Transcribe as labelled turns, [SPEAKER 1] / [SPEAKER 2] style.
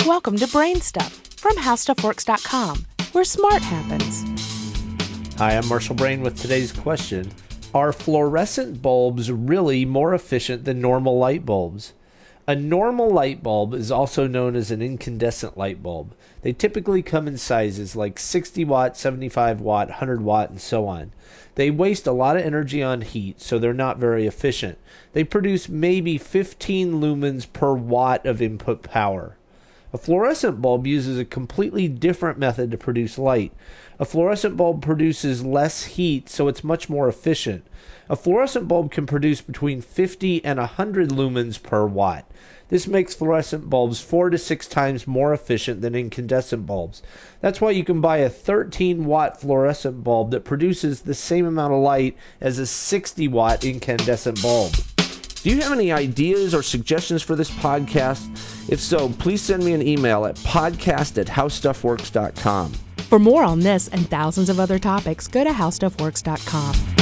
[SPEAKER 1] Welcome to Brain Stuff from HowStuffWorks.com, where smart happens.
[SPEAKER 2] Hi, I'm Marshall Brain with today's question. Are fluorescent bulbs really more efficient than normal light bulbs? A normal light bulb is also known as an incandescent light bulb. They typically come in sizes like 60 watt, 75 watt, 100 watt, and so on. They waste a lot of energy on heat, so they're not very efficient. They produce maybe 15 lumens per watt of input power. A fluorescent bulb uses a completely different method to produce light. A fluorescent bulb produces less heat, so it's much more efficient. A fluorescent bulb can produce between 50 and 100 lumens per watt. This makes fluorescent bulbs 4 to 6 times more efficient than incandescent bulbs. That's why you can buy a 13-watt fluorescent bulb that produces the same amount of light as a 60-watt incandescent bulb. Do you have any ideas or suggestions for this podcast? If so, please send me an email at podcast@howstuffworks.com.
[SPEAKER 1] For more on this and thousands of other topics, go to HowStuffWorks.com.